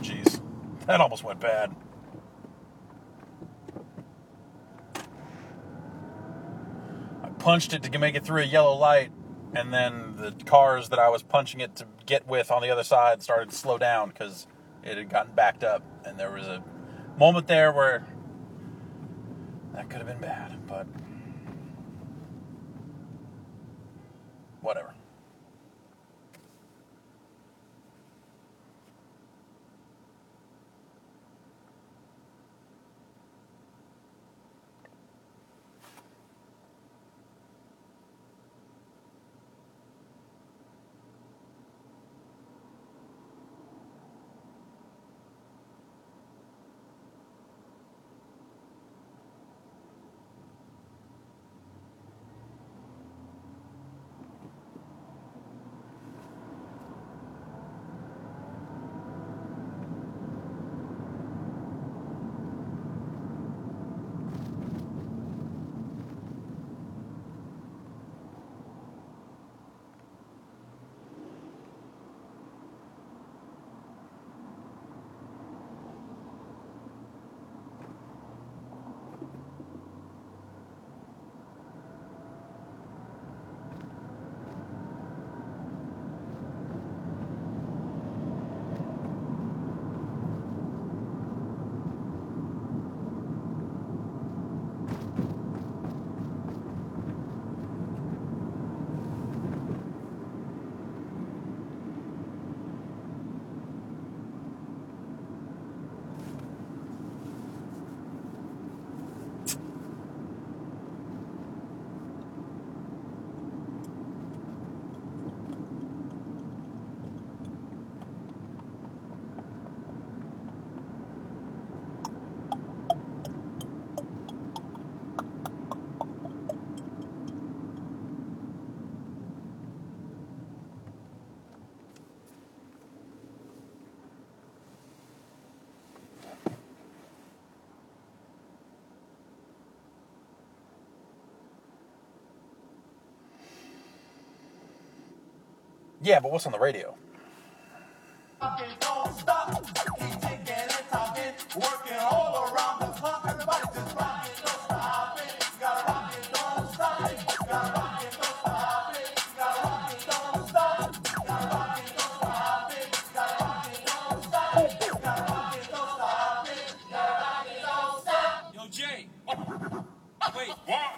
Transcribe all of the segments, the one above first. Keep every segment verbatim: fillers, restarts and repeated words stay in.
jeez. That almost went bad. I punched it to make it through a yellow light, and then the cars that I was punching it to get with on the other side started to slow down because it had gotten backed up. And there was a moment there where that could have been bad, but whatever. Yeah, but what's on the radio? Don't stop. Keep taking and talking, working all around the clock. Everybody just rock it, don't stop it. Gotta rock it, don't stop it. Gotta rock it, don't stop it. Gotta rock it, don't stop. Gotta rock it, don't stop it. Gotta rock it, don't stop. Gotta rock it, don't stop it. Gotta rock it, don't stop. Yo, Jay. Wait, what?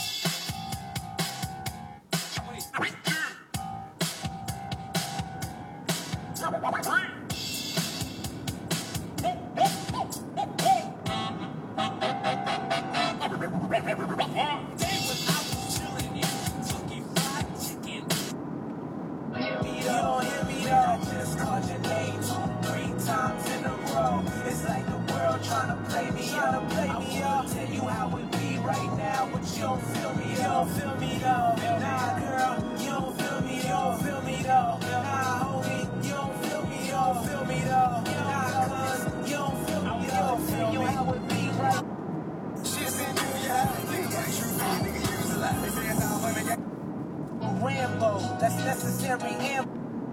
Rambo, that's necessary. Am-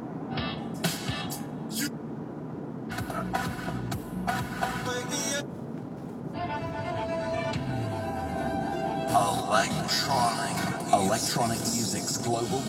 Electronic. Electronic Music's global.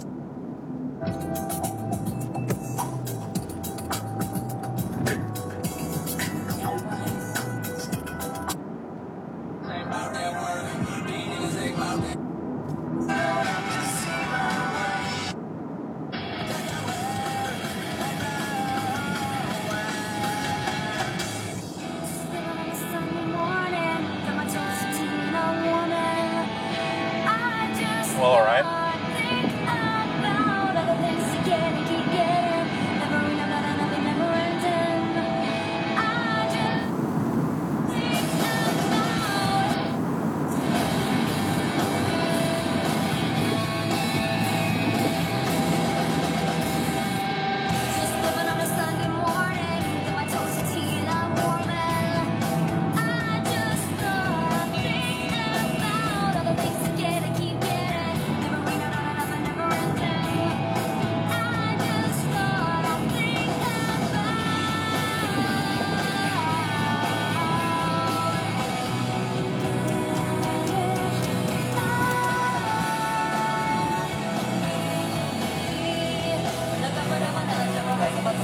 Well, all right. Think about other things to get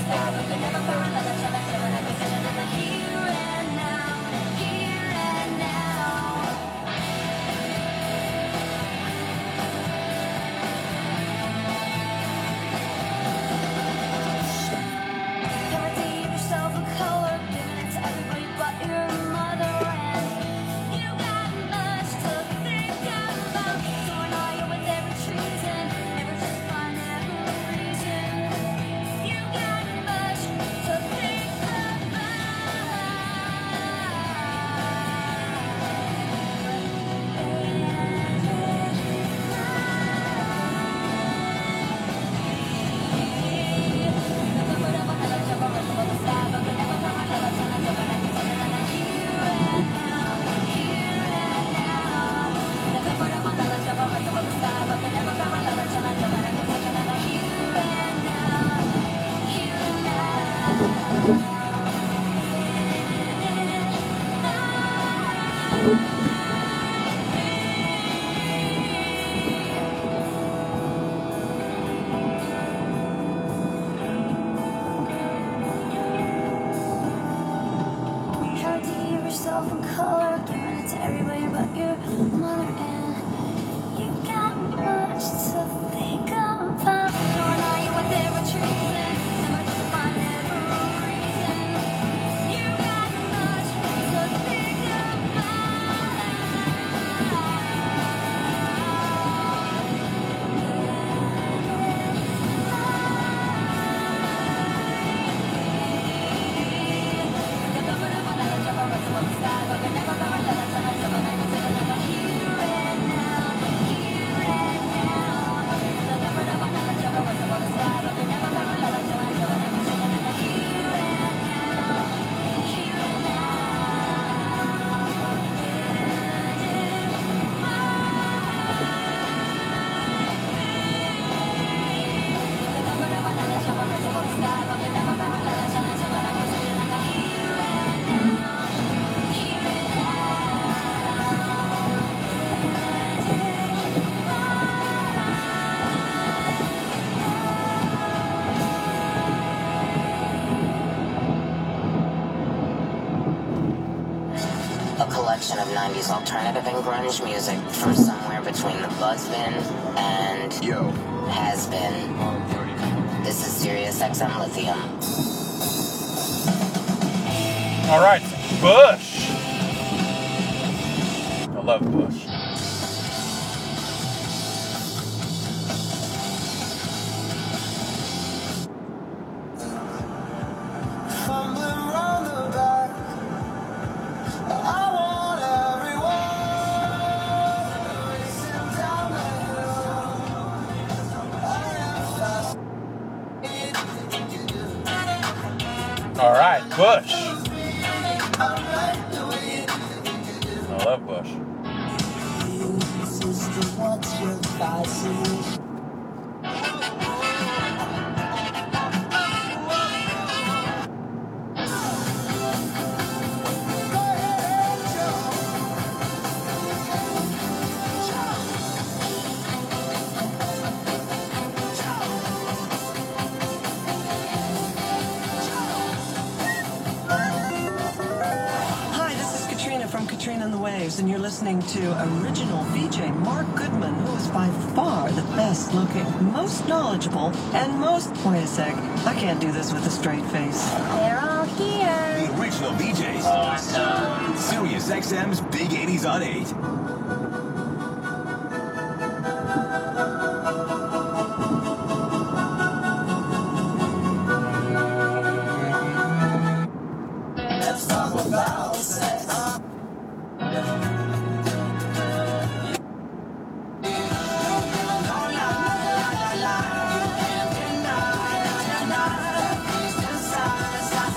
Collection of nineties alternative and grunge music from somewhere between the Buzzbin and Yo. Has Been. This is Sirius X M Lithium. All right, Bush. I love Bush. All right, Bush. I love Bush. Katrina and the Waves, and you're listening to original V J Mark Goodman, who is by far the best looking, most knowledgeable, and most... Wait a sec, I can't do this with a straight face. They're all here. The original V Js. Awesome. Sirius X M's Big eighties on eight. Let's talk about sex.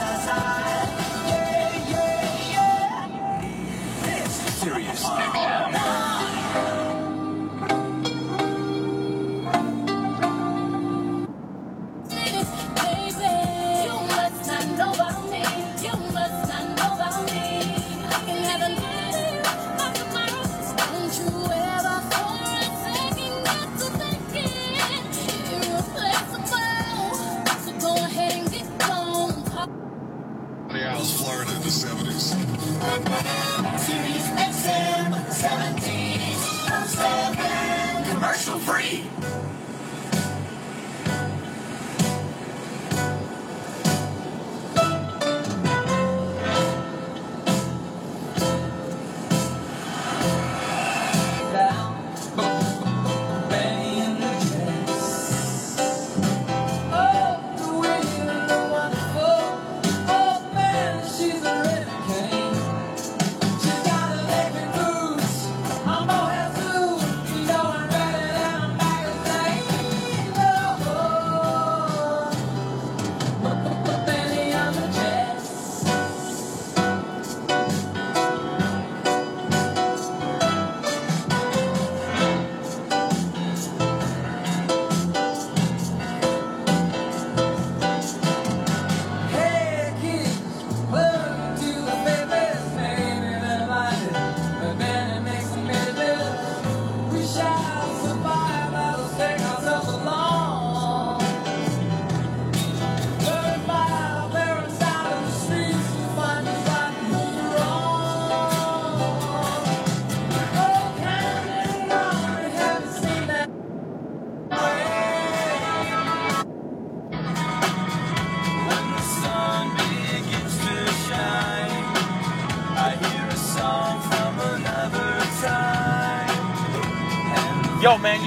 Sirius X M.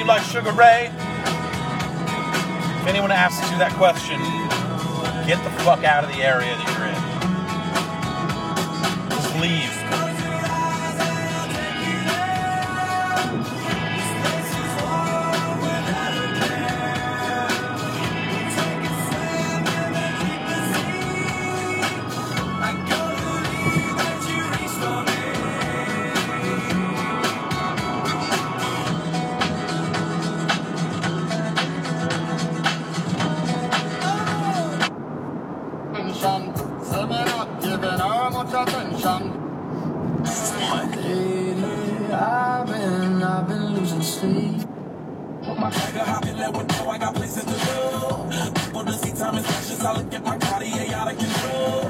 you like Sugar Ray? If anyone asks you that question, get the fuck out of the area that you're in. Just leave. I've been, I've been losing sleep. My bag of hobby let with no, I got places to go. People to see time is precious, I look at my Cartier out of control.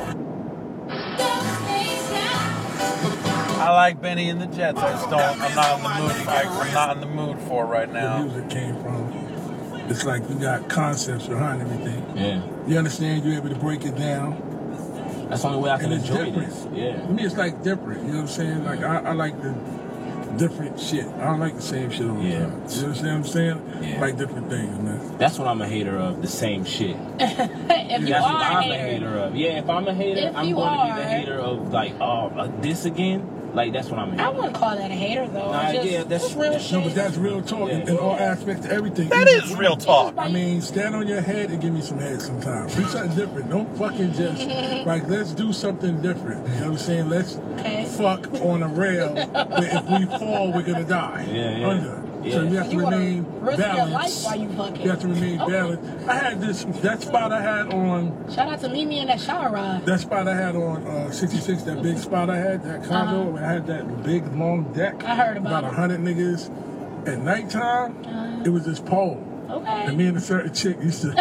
I like Benny and the Jets. I just don't. I'm not in the mood. I, I'm not in the mood for it right The now. music came from. It's like you got concepts behind everything. Yeah. You understand? You're able to break it down. That's the only way I can And it's enjoy different. this. Yeah. To me, it's like different. You know what I'm saying? Like I, I like the different shit. I don't like the same shit all the Yeah. time. You understand what I'm saying? Yeah. I like different things, man. That's what I'm a hater of, the same shit. If you That's are what a I'm hater, a hater of. Yeah, if I'm a hater, If I'm you going to be are- the hater of, like, oh, uh, this again? Like, that's what I'm a hater I of. wouldn't call that a hater though. Nah, It's just, yeah, that's- it's real that's- shit. No, but that's real talk in, in all aspects of everything. That Even- is real talk. I mean, stand on your head and give me some head sometimes. Do something different. Don't fucking just, like, let's do something different. You know what I'm saying? Let's Okay. fuck on a rail where if we fall, we're going to die. Yeah, yeah. Under. So Yeah. you have to You wanna remain risk your life balanced. while you fucking. You have to remain Okay. balanced. I had this, that spot I had on, Shout out to Mimi and that shower rod. that spot I had on uh, sixty-six, that big spot I had, that condo, Uh-huh. I had that big long deck. I heard about About a it. hundred niggas. At nighttime, Uh-huh. it was this pole. Okay. And me and a certain chick used to,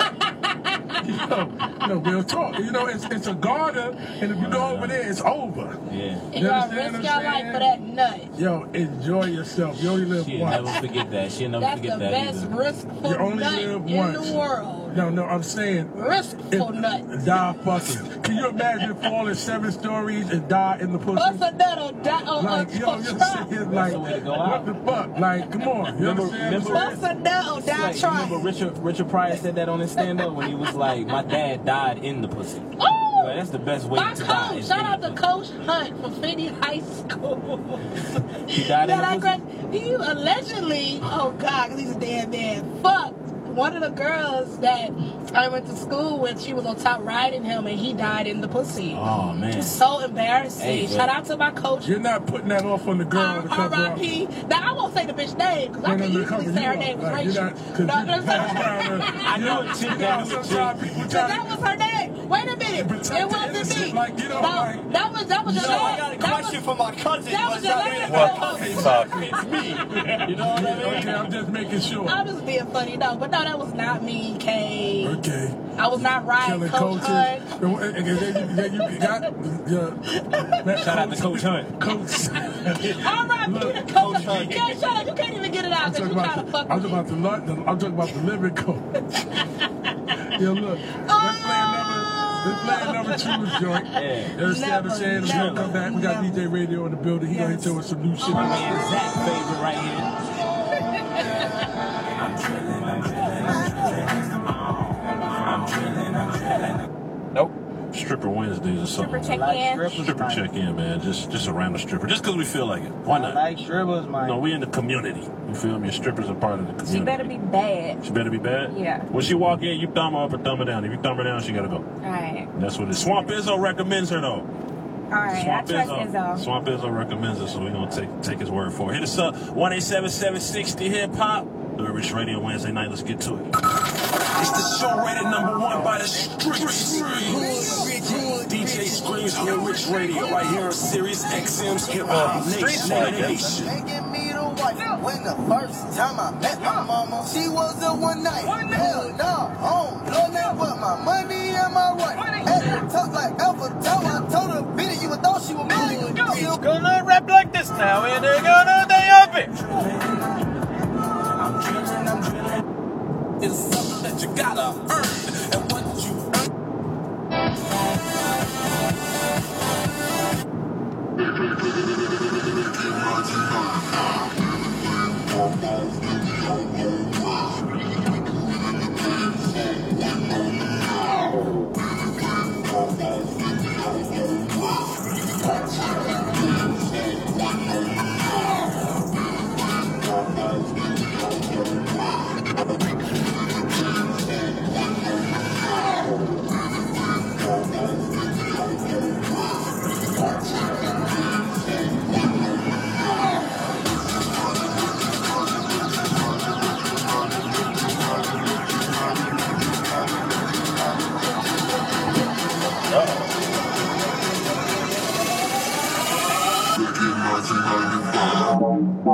you know, you know, real talk. You know, it's it's a garden, and if you go over there, it's over. Yeah. And y'all understand risk what I'm your life saying? for that nut. Yo, enjoy yourself. You only live She'll once. never forget that. She'll never That's forget the that best either. riskful You only nut live in once. the world. No, no, I'm saying. Riskful if- nut. Die fucking. Can you imagine falling seven stories and die in the pussy? What's a nut on that on Like, on- yo, on you're trial? saying, like, the way to go what out. the fuck? Like, come on. You Remember- understand? remember- What's a nut on that Like, remember trial? Richard Richard Pryor said that on his stand-up when he was like, my dad died in the pussy. Oh! Like, that's the best way My to die. coach, is shout in out the to pussy. Coach Hunt from Finney High School. He died in Yeah, the that pussy? great. He allegedly, oh God, because he's a dead man, fucked one of the girls that I went to school with. She was on top riding him, and he died in the pussy. Oh, man. So embarrassing. Hey, Shout but- out to my coach. You're not putting that off on the girl to cover R up. I P Now I won't say the bitch name because I No, can no, no, easily cover say you her up. name was Like, Rachel. you're not, cause No, you- no, that's no. trying to, I know you a chick know, that was a sometimes chick. people So try that to- was her name. Wait a minute. protect It the wasn't innocent, me. like, you know, no, like- that was that was your So I name. got a That question was- for my cousin. That was What's your that name. name? What the fuck? It's me. You know what I mean? Okay, I'm just making sure. I was being funny, no, but no, that was not me, Kay. Okay. I was not riding Killing Coach coaches. Hunt. And then you, then you got your Shout out to Coach Hunt. Coach. All right, Look, Peter Coach Coach Hunt. Yeah, shut up. You can't even get it out I'm because talking you trying to about, fuck the, I'm with talking me. about the London. I'm talking about the living coach. Yo, look. Let's play another. Let's play another Truth joint. Yeah. You understand what I'm saying? We're gonna come back. We got D J Radio in the building. He gonna hit you with some new shit. My man Zach's favorite right here. Nope. Stripper Wednesdays or something. Stripper check-in. Stripper check-in, man. Just just around the stripper. Just because we feel like it. Why not? Like strippers, man. No, we in the community. You feel me? Strippers are part of the community. She better be bad. She better be bad? Yeah. When she walk in, you thumb her up or thumb her down. If you thumb her down, she gotta go. Alright. That's what it is. Swamp Izzo recommends her, though. Alright, I Swamp trust Izzo. Izzo. Swamp Izzo recommends her, so we're going to take take his word for it. Hit us up, one eight seven seven sixty hip-hop. The Rich Radio Wednesday night. Let's get to it. It's the show rated number one by the streets. D J Screams Hood Rich Radio right here on Sirius X M's Hip Hop Nation. Making me the wife. When the first time I met my mama, she was a one night. Hell no, I don't know that but my money and my wife. Had to talk like Alpha Tower. I told her, beat it, you would thought she was million. She's gonna rap like this now, and they're gonna they up it. I'm drilling, I'm drilling. It's something that you gotta earn, and what you earn.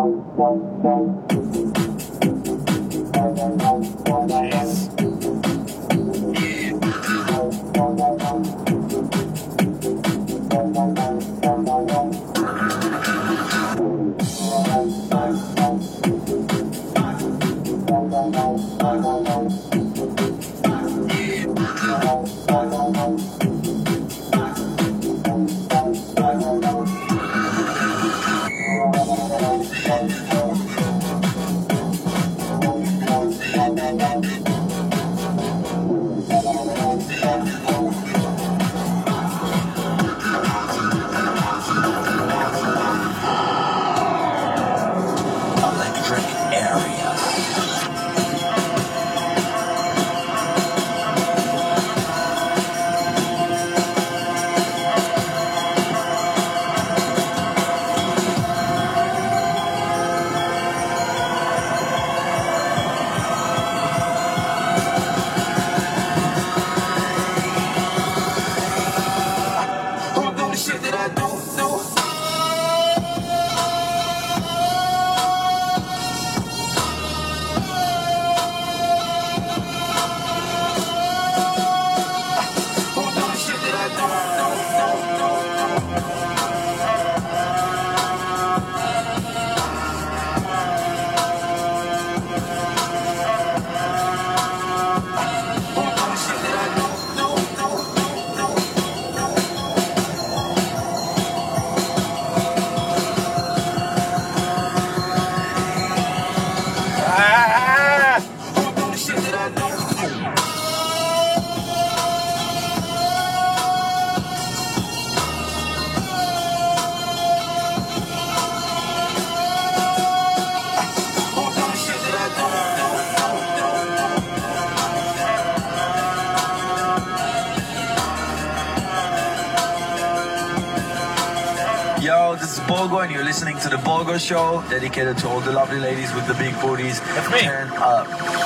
Yo, this is Bogo, and you're listening to The Bogo Show, dedicated to all the lovely ladies with the big booties. That's me. Turn up.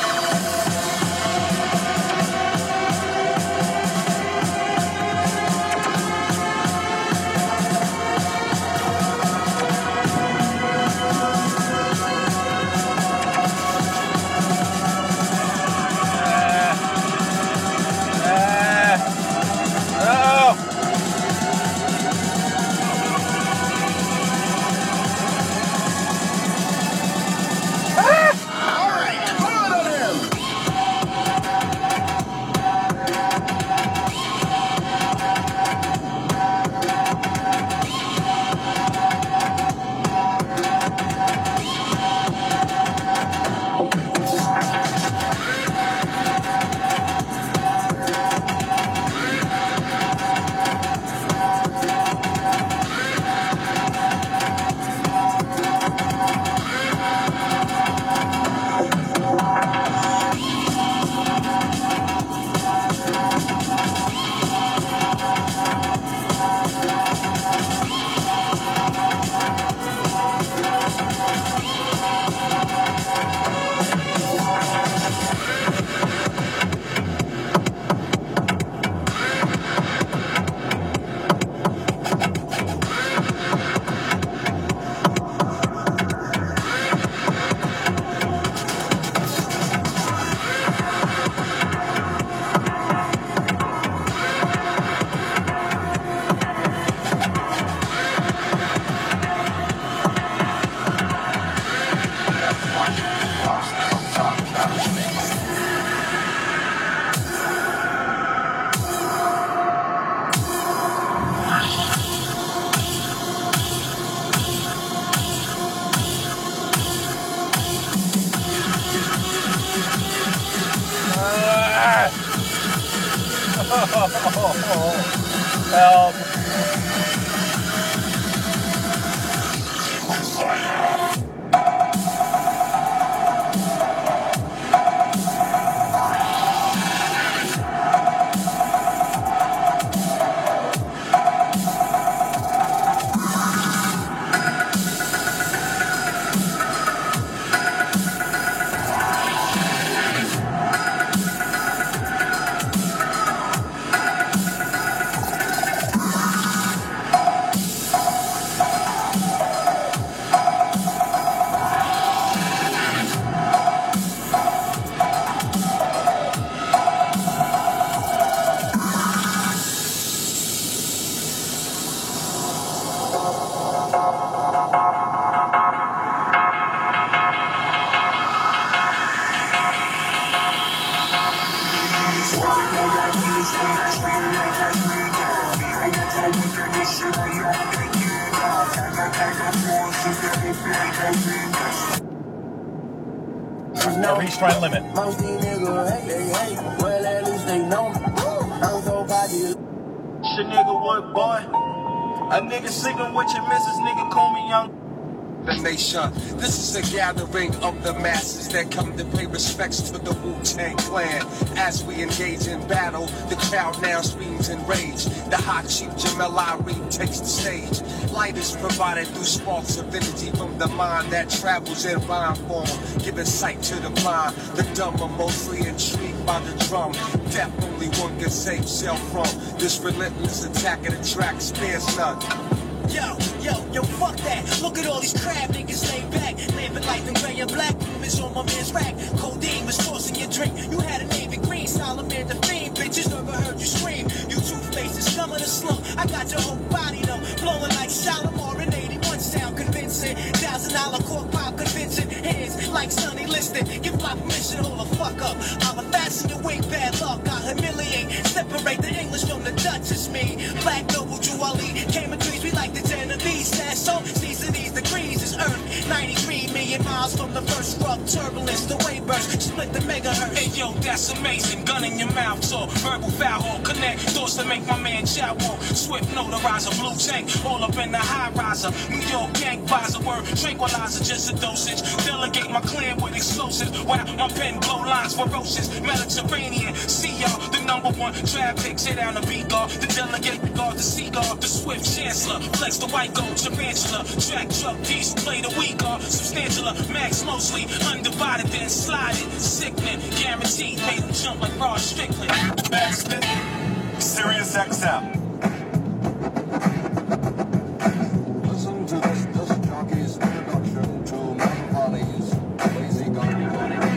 Help. I reached my limit. Most these niggas hate, they hate. Well, at least they know me. I'm so popular. Shit, nigga, what, boy? A nigga sleeping with your missus, nigga, call me young. The nation. This is a gathering of the masses that come to pay respects to the Wu-Tang Clan. As we engage in battle, the crowd now screams in rage. The hot chief Jamel Irene takes the stage. Light is provided through sparks of energy from the mind that travels in rhyme form, giving sight to the blind. The dumb are mostly intrigued by the drum. Death only one can save self from. This relentless attack of the track spares none. Yo, yo, yo, fuck that. Look at all these crab niggas laid back. Living life in gray and black. Rumors on my man's rack. Codeine was forcing your drink. You had a navy green. Solomon the fiend. Bitches never heard you scream. You two-faced is coming to slow. I got your whole body though. Blowing like Shalimar in eighty-one. Sound convincing. Thousand dollar cork pop convincing. Hands like Sonny Liston. Give my permission. Hold the fuck up. I'ma fasten your wing. Bad luck. I humiliate. Separate the English from the Dutch. It's me. Black noble Juwali. Came in trees. We like the Genovese, that's so season these degrees is Earth. ninety-three million miles from the first rough turbulence, the wave burst, split the megahertz. Hey yo, that's amazing. Gun in your mouth, so verbal foul, connect thoughts to make my man chow on. Swift notarizer, blue tank, all up in the high riser. New York gang visor, word tranquilizer, just a dosage. Delegate my clan with explosives. Wow, my pen blow lines ferocious. Mediterranean, see y'all, the number one traffic. Sit down the B-guard, the delegate guard, the C-guard, the swift chancellor. Flex the white gold tarantula, track truck piece, play the weak guard, substantial, max mostly, undivided, then slide it, sickening, guaranteed, made them jump like Rod Strickland. Next, Sirius X M. Listen to this disc jockey's introduction to Machiavelli's Lazy Gun.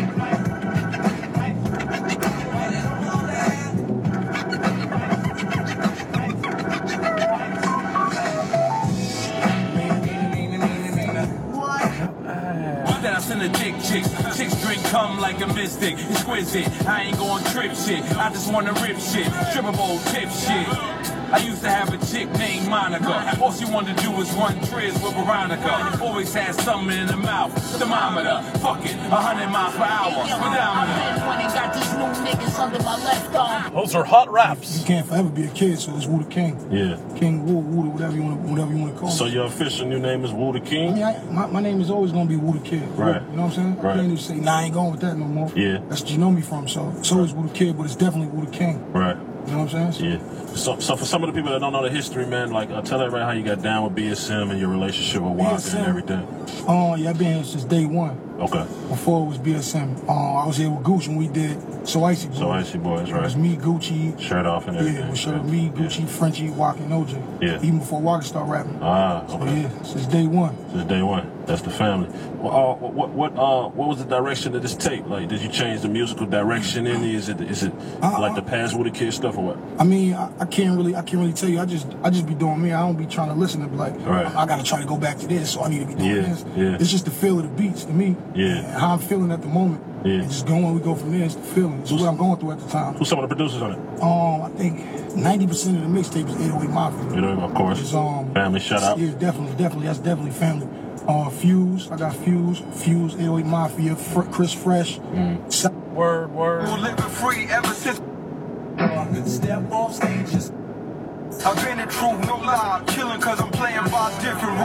In the dick chicks, chicks drink cum like a mystic, exquisite. I ain't going trip shit, I just wanna rip shit, stripper bowl tip shit. I used to have a chick named Monica. All she wanted to do was run triz with Veronica. Always had something in the mouth, thermometer. Fuck it, a hundred miles per hour, pedometer. Got these new niggas under my left arm. Those are hot raps. You can't forever be a kid, so it's Wu the King. Yeah. King Wu, Wu, whatever you want, whatever you want to call. So it. your official new name is Wu the I King? mean, I, my, my name is always gonna be Wu the Kid. Right. You know what I'm saying? Right. I can't even say, nah, I ain't going with that no more. Yeah. That's what you know me from. So it's always Wu the Kid, but it's definitely Wu the King. Right. You know what I'm saying? Yeah. So, so for some of the people that don't know the history, man, like uh, tell everybody how you got down with B S M and your relationship with Walker and everything. Oh, uh, yeah, I've been here since day one. Okay. Before it was B S M. Uh, I was here with Gucci when we did So Icy Boys. So Icy Boys, right. It was me, Gucci. Shirt off and everything. Yeah, it was shirt me, Gucci, yeah. Frenchie, Walker, and O J. Yeah. Even before Walker started rapping. Ah, okay. So yeah, since day one. Since day one. That's the family. Well, uh, what what uh what was the direction of this tape? Like, did you change the musical direction in it? Is it is it uh, like the past Wu the Kid stuff or what? I mean, I, I can't really I can't really tell you. I just I just be doing me. I don't be trying to listen to be like, right. I, I gotta try to go back to this, so I need to be doing yeah, this. Yeah. It's just the feel of the beats to me. Yeah. And how I'm feeling at the moment. Yeah. And just going, we go from there. It's the feeling. It's what I'm going through at the time. Who's some of the producers on it? Um, I think ninety percent of the mixtape is eight oh eight Mafia. You know, of course. It's, um, family, shout out. Yeah, definitely, definitely. That's definitely family. Uh, Fuse, I got Fuse, Fuse, eight oh eight Mafia, Fr- Chris Fresh. Mm. Word, word. We're living free ever since. Step off stages. I've been in truth, no lie, killing cause I'm playing by different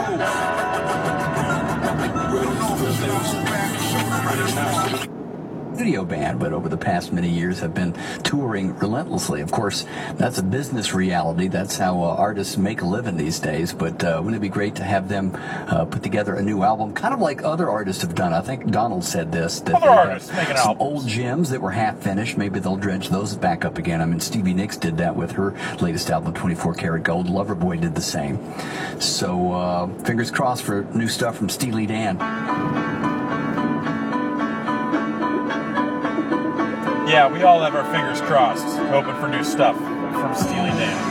rules. Studio band, but over the past many years have been touring relentlessly. Of course, that's a business reality. That's how uh, artists make a living these days. But uh, wouldn't it be great to have them uh, put together a new album, kind of like other artists have done? I think Donald said this. That other artists making some albums. Old gems that were half finished. Maybe they'll dredge those back up again. I mean, Stevie Nicks did that with her latest album, twenty-four karat gold. Loverboy did the same. So uh, fingers crossed for new stuff from Steely Dan. Yeah, we all have our fingers crossed, hoping for new stuff from Steely Dan.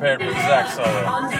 prepared for the sax solo.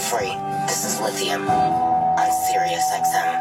free. This is Lithium on Sirius X M.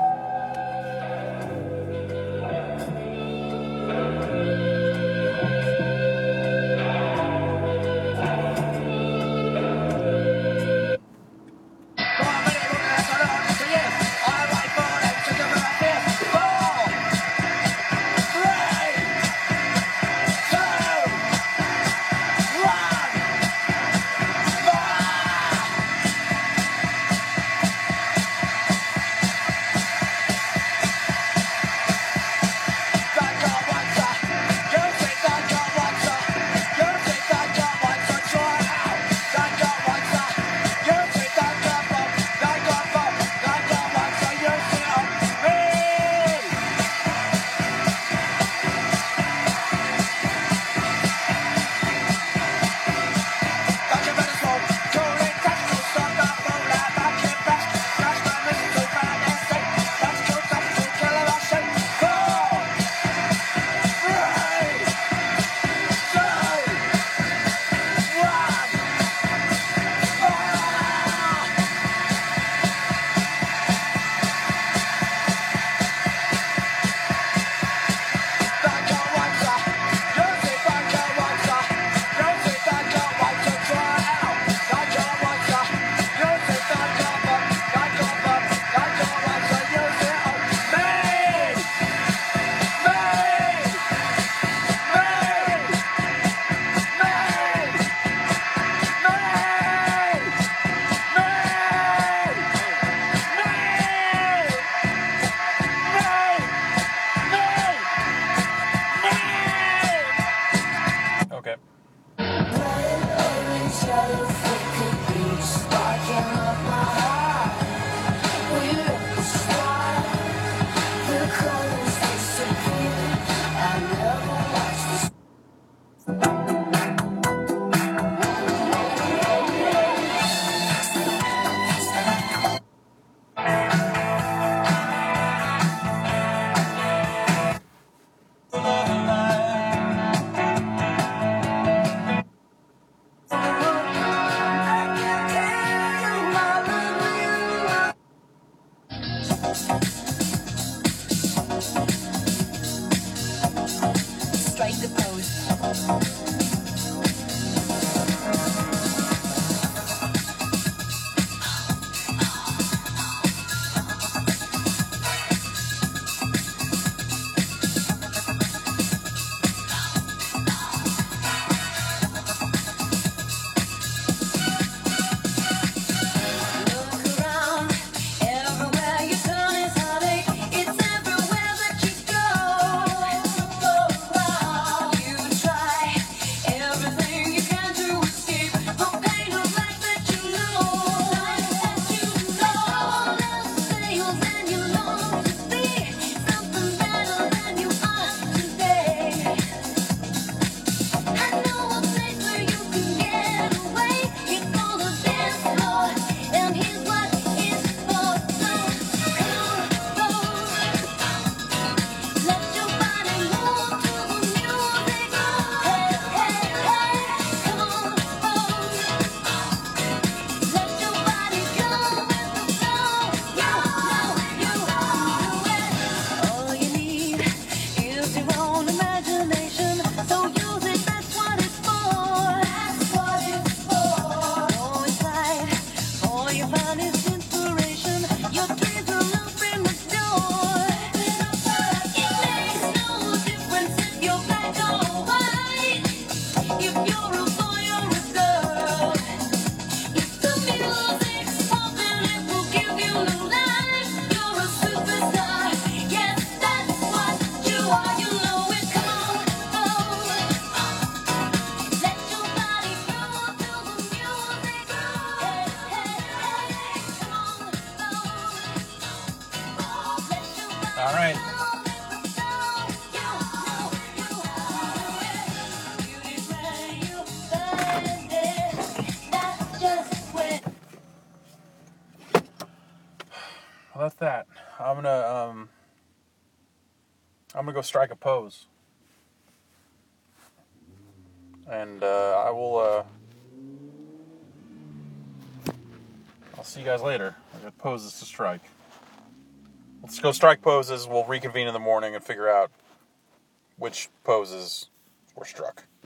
All right. Well, that's that. I'm gonna um, I'm gonna go strike a pose, and uh, I will. Uh, I'll see you guys later. I got poses to strike. Let's go strike poses. We'll reconvene in the morning and figure out which poses were struck.